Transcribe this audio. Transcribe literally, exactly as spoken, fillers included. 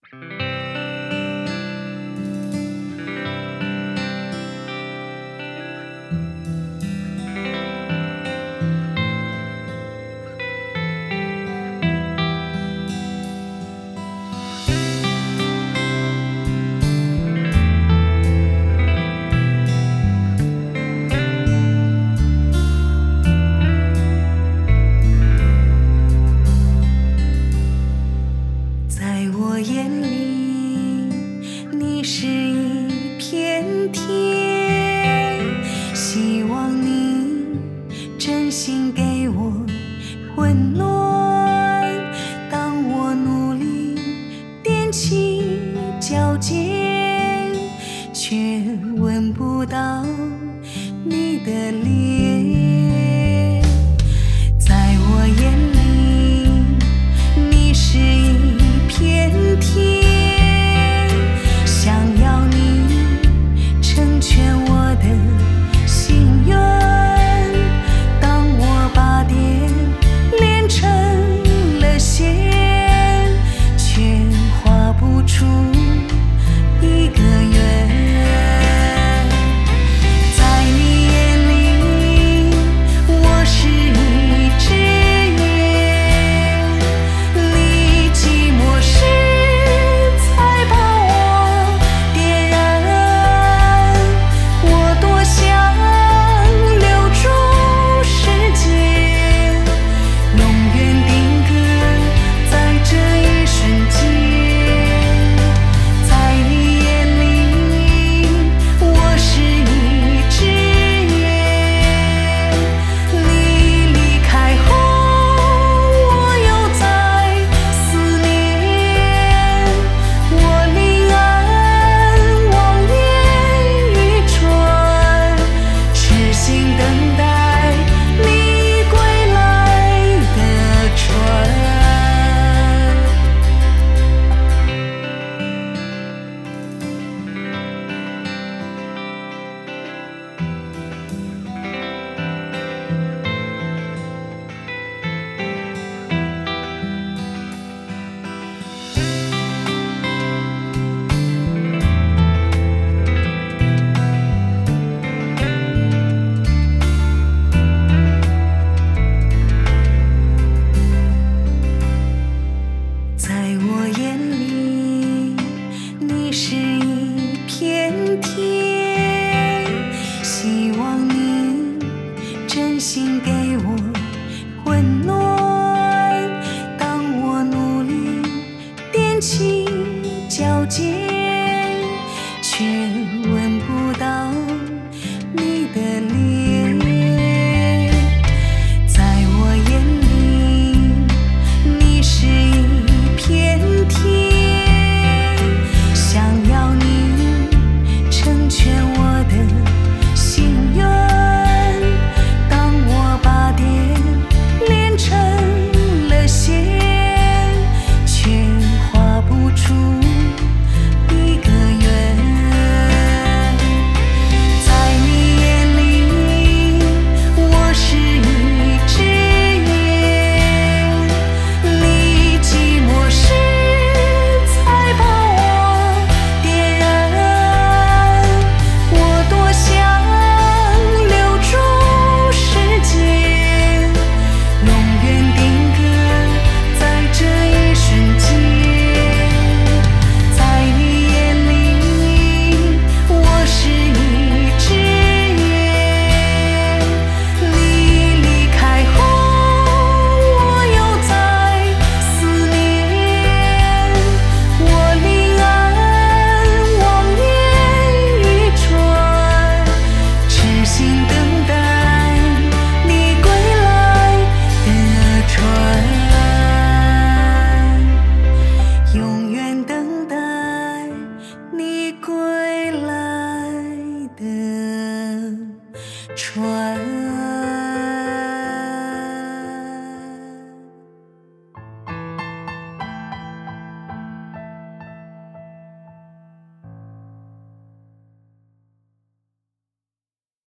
在我眼里，你是一片天，希望你真心给我温暖。当我努力踮起脚尖，却闻不到你的脸。在我眼里，你是一片天，想要你成全我的心愿。当我把电连成了线，却画不出一个圆。在你眼里，我是一只眼，你寂寞时才把我点燃。我多想留住时间，永远定格在这一瞬间。在你眼里，我是一只眼，你离开后，我又在思念。我离岸望眼欲穿，痴心等待你归来的船。在我眼里，你是一片天，希望你真心给我温暖。当我努力踮起脚尖，